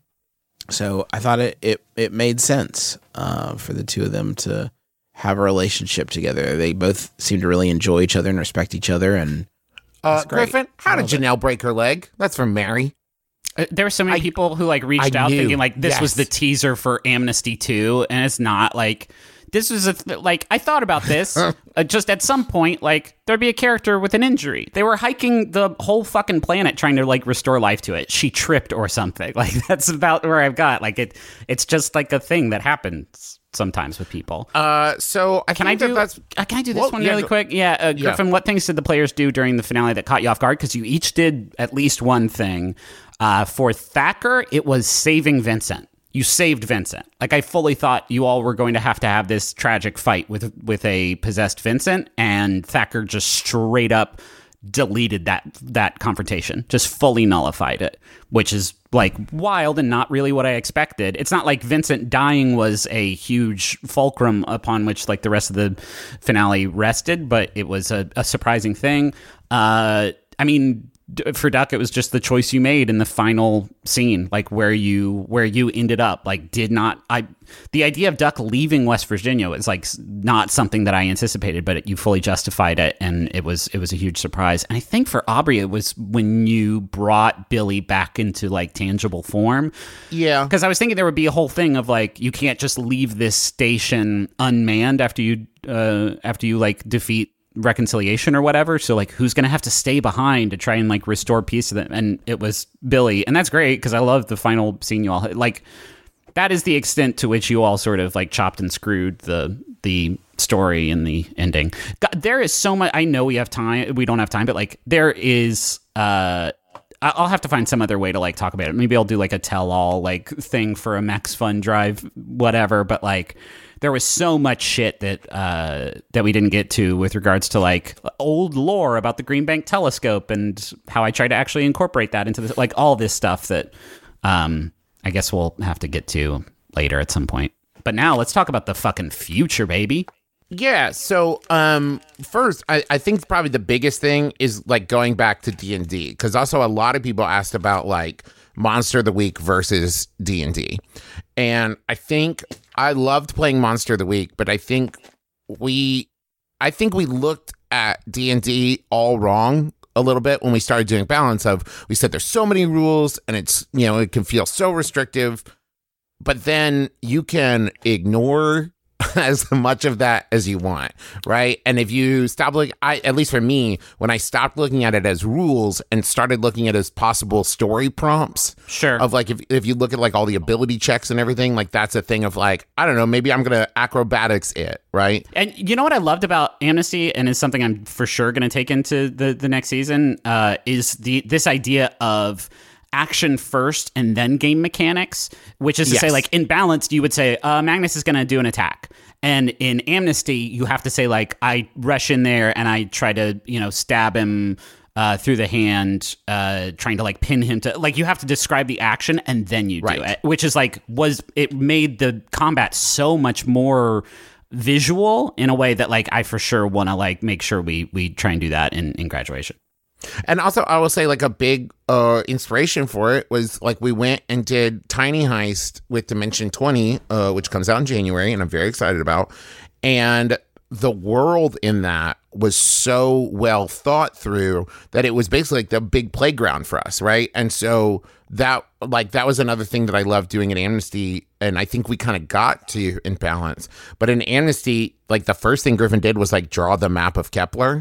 so I thought it, it, it made sense, uh, for the two of them to have a relationship together. They both seem to really enjoy each other and respect each other. And uh, Griffin, how did Janelle break her leg? That's from Mary. Uh, there were so many I, people who like reached I out knew. thinking like this yes. was the teaser for Amnesty two, and it's not. Like, this was a th- like I thought about this. uh, just at some point, like there'd be a character with an injury. They were hiking the whole fucking planet trying to like restore life to it. She tripped or something. Like that's about where I've got. Like it. It's just like a thing that happens sometimes with people. Uh, so I can I do that that's uh, can I do this well, one yeah, really go, quick? Yeah, uh, Griffin. Yeah. What things did the players do during the finale that caught you off guard? Because you each did at least one thing. Uh, for Thacker, it was saving Vincent. You saved Vincent. Like, I fully thought you all were going to have to have this tragic fight with with a possessed Vincent, and Thacker just straight up deleted that that confrontation, just fully nullified it, which is, like, wild and not really what I expected. It's not like Vincent dying was a huge fulcrum upon which, like, the rest of the finale rested, but it was a, a surprising thing. Uh, I mean... For Duck, it was just the choice you made in the final scene, like where you where you ended up. Like, did not I? The idea of Duck leaving West Virginia was like not something that I anticipated, but it, you fully justified it, and it was it was a huge surprise. And I think for Aubrey, it was when you brought Billy back into like tangible form. Yeah, because I was thinking there would be a whole thing of like you can't just leave this station unmanned after you uh, after you like defeat reconciliation or whatever, so like who's gonna have to stay behind to try and like restore peace to them? And it was Billy, and that's great because I love the final scene you all like. That is the extent to which you all sort of like chopped and screwed the the story and the ending. God, there is so much. I know we have time, we don't have time, but like there is uh I'll have to find some other way to like talk about it. Maybe I'll do like a tell-all like thing for a Max Fun Drive, whatever. But like, there was so much shit that uh, that we didn't get to with regards to like old lore about the Green Bank Telescope and how I tried to actually incorporate that into this, like all this stuff that um, I guess we'll have to get to later at some point. But now let's talk about the fucking future, baby. Yeah, so um, first, I, I think probably the biggest thing is like going back to D and D, because also a lot of people asked about like Monster of the Week versus D and D. And I think I loved playing Monster of the Week, but I think we I think we looked at D and D all wrong a little bit when we started doing balance of, we said there's so many rules and it's, you know, it can feel so restrictive, but then you can ignore as much of that as you want, right? And if you stop looking, I, at least for me, when I stopped looking at it as rules and started looking at it as possible story prompts, sure, of like if, if you look at like all the ability checks and everything, like that's a thing of like, I don't know, maybe I'm gonna acrobatics it, right? And you know what I loved about Amnesty, and is something I'm for sure gonna take into the the next season, uh, is the this idea of action first and then game mechanics, which is to yes. say, like in Balanced, you would say uh, Magnus is going to do an attack, and in Amnesty, you have to say like I rush in there and I try to you know stab him uh, through the hand, uh, trying to like pin him to like you have to describe the action and then you do right. it, which is like was it made the combat so much more visual in a way that like I for sure want to like make sure we we try and do that in in Graduation. And also, I will say, like, a big uh, inspiration for it was, like, we went and did Tiny Heist with Dimension twenty, uh, which comes out in January, and I'm very excited about. And the world in that was so well thought through that it was basically like the big playground for us, right? And so that, like, that was another thing that I loved doing at Amnesty, and I think we kind of got to in Balance. But in Amnesty, like, the first thing Griffin did was, like, draw the map of Kepler.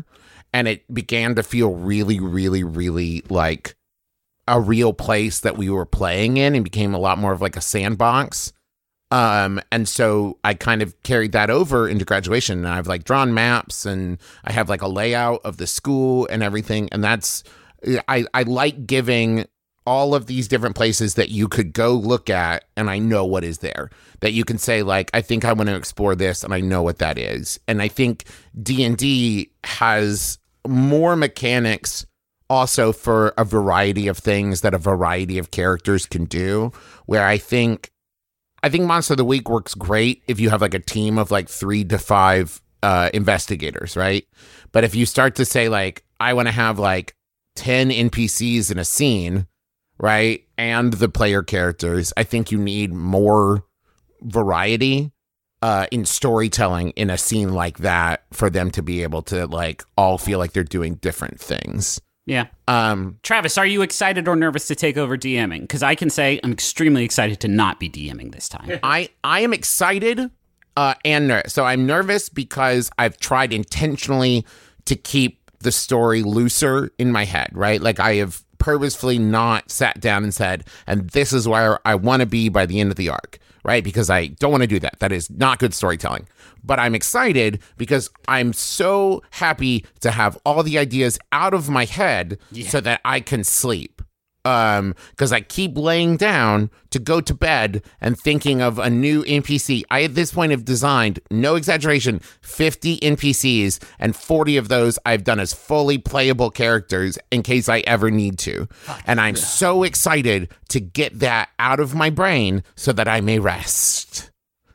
and it began to feel really, really, really like a real place that we were playing in, and became a lot more of like a sandbox. Um, and so I kind of carried that over into graduation, and I've like drawn maps, and I have like a layout of the school and everything. And that's, I, I like giving all of these different places that you could go look at, and I know what is there, that you can say like, I think I want to explore this, and I know what that is. And I think D and D has more mechanics also for a variety of things that a variety of characters can do, where I think I think Monster of the Week works great if you have like a team of like three to five uh, investigators, right? But if you start to say like, I want to have like ten N P Cs in a scene, right? And the player characters, I think you need more variety uh, in storytelling in a scene like that for them to be able to like all feel like they're doing different things. Yeah. Um, Travis, are you excited or nervous to take over DMing? Because I can say I'm extremely excited to not be DMing this time. I, I am excited uh, and nervous. So I'm nervous because I've tried intentionally to keep the story looser in my head, right? Like I have purposefully not sat down and said, and this is where I want to be by the end of the arc, right? Because I don't want to do that. That is not good storytelling. But I'm excited because I'm so happy to have all the ideas out of my head yeah. so that I can sleep. Um, because I keep laying down to go to bed and thinking of a new N P C. I, at this point, have designed, no exaggeration, fifty N P Cs, and forty of those I've done as fully playable characters in case I ever need to. And I'm so excited to get that out of my brain so that I may rest.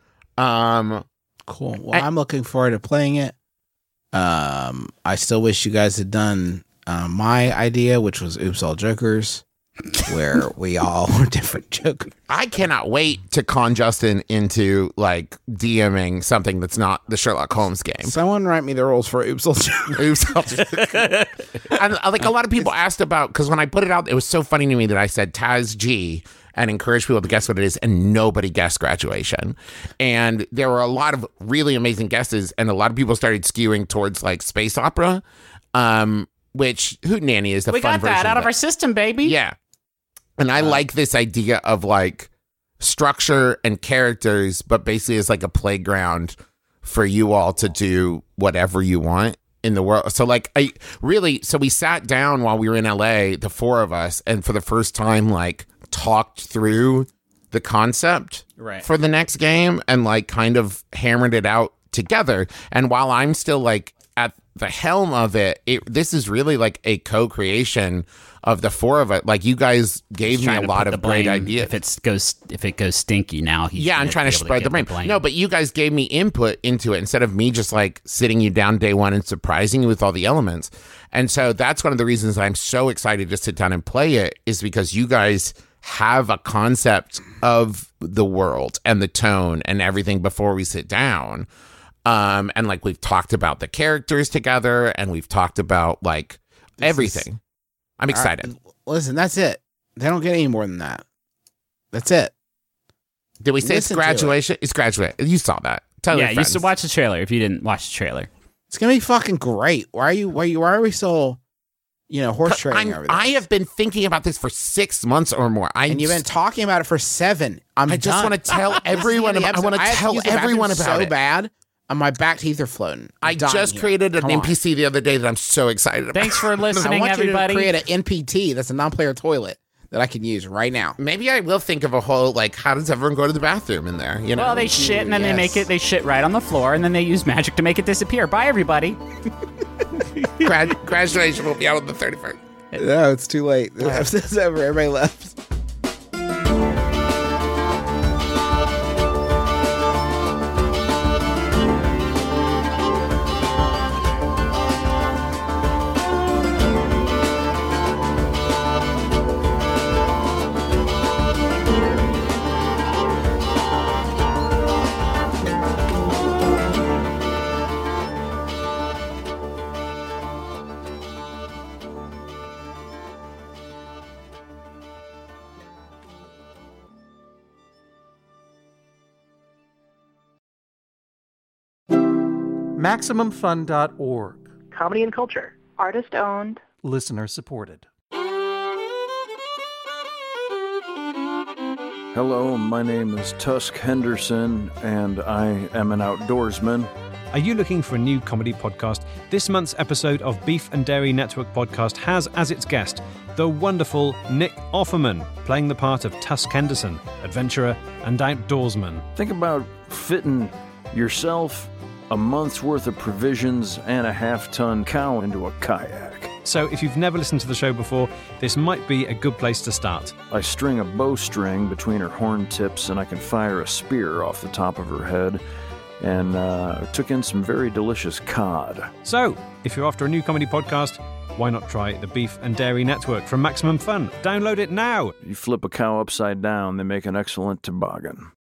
Um, cool. Well, I, I'm looking forward to playing it. Um, I still wish you guys had done uh, my idea, which was Oops All Jokers, where we all were different jokers. I cannot wait to con Justin into like DMing something that's not the Sherlock Holmes game. Someone write me the rules for Oops All Jokers. Oops All Jokers. And uh, like a lot of people asked about, because when I put it out, it was so funny to me that I said Taz G and encouraged people to guess what it is, and nobody guessed Graduation. And there were a lot of really amazing guesses, and a lot of people started skewing towards like space opera, um, which Hootenanny is the we fun got version that out of, of our system, baby. Yeah. And I uh, like this idea of like structure and characters, but basically it's like a playground for you all to do whatever you want in the world. So like I really, so we sat down while we were in L A, the four of us, and for the first time, like talked through the concept right. for the next game and like kind of hammered it out together. And while I'm still like at the helm of it, it this is really like a co-creation of the four of it. Like you guys gave me a lot of great ideas. If it goes, if it goes stinky now, he's yeah, I'm trying to spread the blame. the blame. No, but you guys gave me input into it instead of me just like sitting you down day one and surprising you with all the elements. And so that's one of the reasons I'm so excited to sit down and play it, is because you guys have a concept of the world and the tone and everything before we sit down. Um, and like we've talked about the characters together, and we've talked about like this everything. Is, I'm excited. Right, listen, that's it. They don't get any more than that. That's it. Did we say Listen it's graduation? It. It's graduation. You saw that. Tell yeah, your you friends. should watch the trailer if you didn't watch the trailer. It's gonna be fucking great. Why are you? Why are you? Why are we so? You know, horse trading over this? I have been thinking about this for six months or more. I and you've been talking about it for seven. I'm I just want to tell everyone. About, I want to tell everyone about so it. So bad. And my back teeth are floating. I'm I just here. created an Come N P C on. the other day that I'm so excited about. Thanks for listening, I want everybody. You to create an N P T that's a non-player toilet that I can use right now. Maybe I will think of a whole, like, how does everyone go to the bathroom in there? You know? Well, they shit and then yes. they make it. They shit right on the floor, and then they use magic to make it disappear. Bye, everybody. Grad- graduation will be out on the thirty-first. No, it's too late. The episode's over. Everybody left. Maximum Fun dot org. Comedy and culture. Artist-owned. Listener-supported. Hello, my name is Tusk Henderson, and I am an outdoorsman. Are you looking for a new comedy podcast? This month's episode of Beef and Dairy Network podcast has as its guest the wonderful Nick Offerman, playing the part of Tusk Henderson, adventurer and outdoorsman. Think about fitting yourself, a month's worth of provisions, and a half-ton cow into a kayak. So if you've never listened to the show before, this might be a good place to start. I string a bowstring between her horn tips, and I can fire a spear off the top of her head, and uh, took in some very delicious cod. So, if you're after a new comedy podcast, why not try the Beef and Dairy Network from Maximum Fun? Download it now! You flip a cow upside down, they make an excellent toboggan.